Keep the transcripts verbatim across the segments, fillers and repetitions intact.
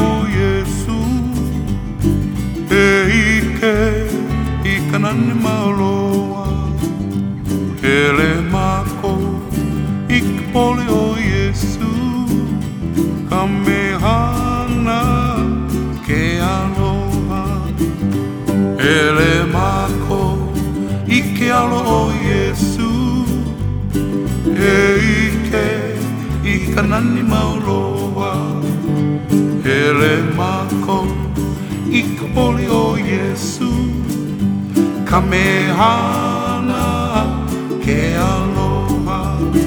o Yesu e ike i kanani mauloa ele mako i pole o Yesu ka mehana ke aloha ele mako i ke alo o Yesu e ike i kanani mauloa ele mako i ka pole o Yesu ka mehana ke aloha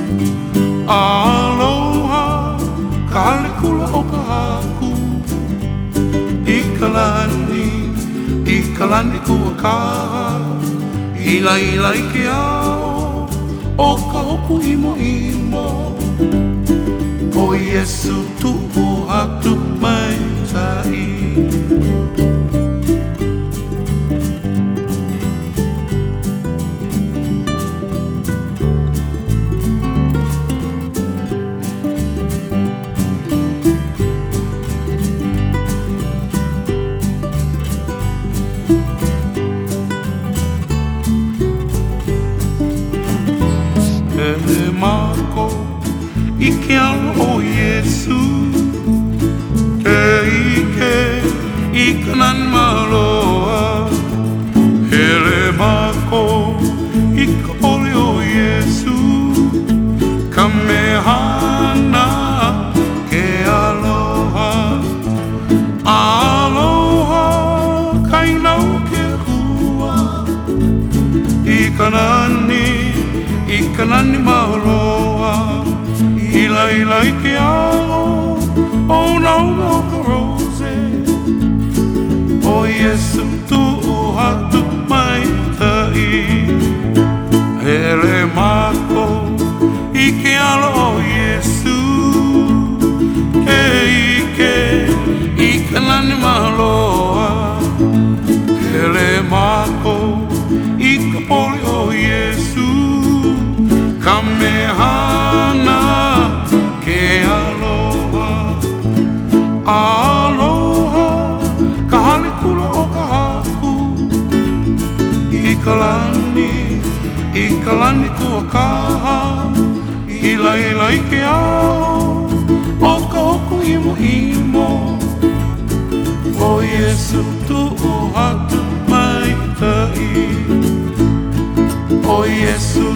aloha ka hale kula o ka haku i ka lani i ka lani kua kaha ila ila i ke ao o ka hopu imo imo o Yesu tu'u hatu mai tai ele mako i ke alo o Yesu e ike i kanani maloa ele mako i ka pole o Yesu ka mehana ke aloha aloha ka inau ke hua i kanani i kanani mauloa ila ila i ke ao o nau no ka rose o Yesu tu'u hatu mai tai ele mako i ke alo o Yesu e ike i kanani mauloa ele mako i ka pole o Yesu ka mehana ke aloha aloha ka hale kula o ka haku i ka lani i ka lani kua kaha ila ila i ke ao o ka hoku imo imo o Yesu tu'u hatu mai tai o Yesu